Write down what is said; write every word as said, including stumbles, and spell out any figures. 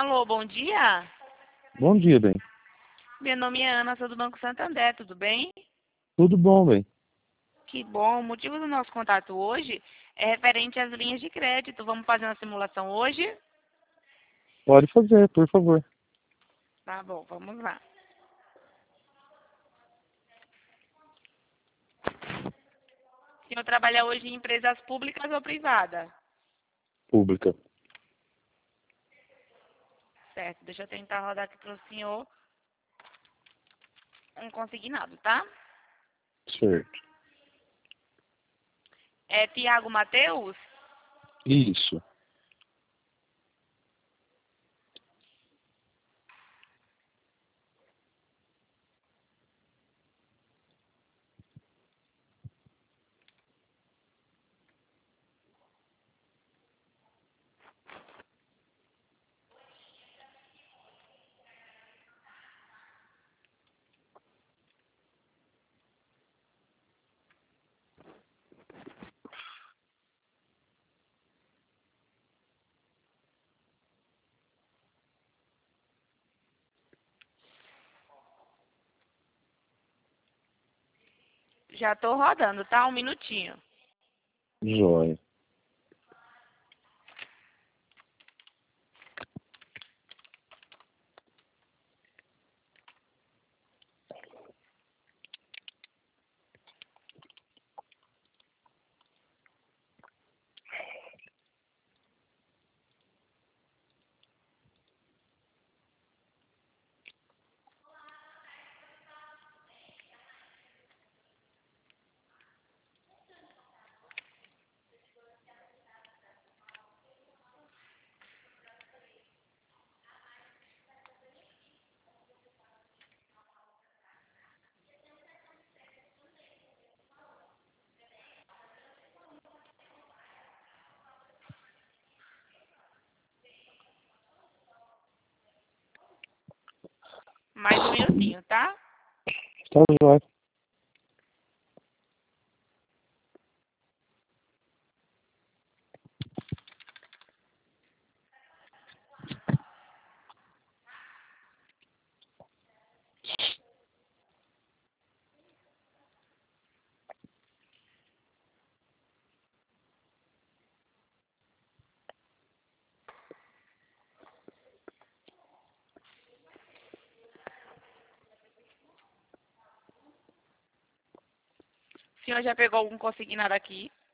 Alô, bom dia. Bom dia, bem. Meu nome é Ana, sou do Banco Santander, tudo bem? Tudo bom, bem? Que bom. O motivo do nosso contato hoje é referente às linhas de crédito. Vamos fazer uma simulação hoje? Pode fazer, por favor. Tá bom, vamos lá. O senhor trabalha hoje em empresas públicas ou privadas? Pública. Certo, deixa eu tentar rodar aqui para o senhor um consignado, tá? Certo. É Tiago Mateus? Isso. Já tô rodando, tá? Um minutinho. Joia. Mais um minutinho, tá? Tá joia. O senhor já pegou algum consignado aqui?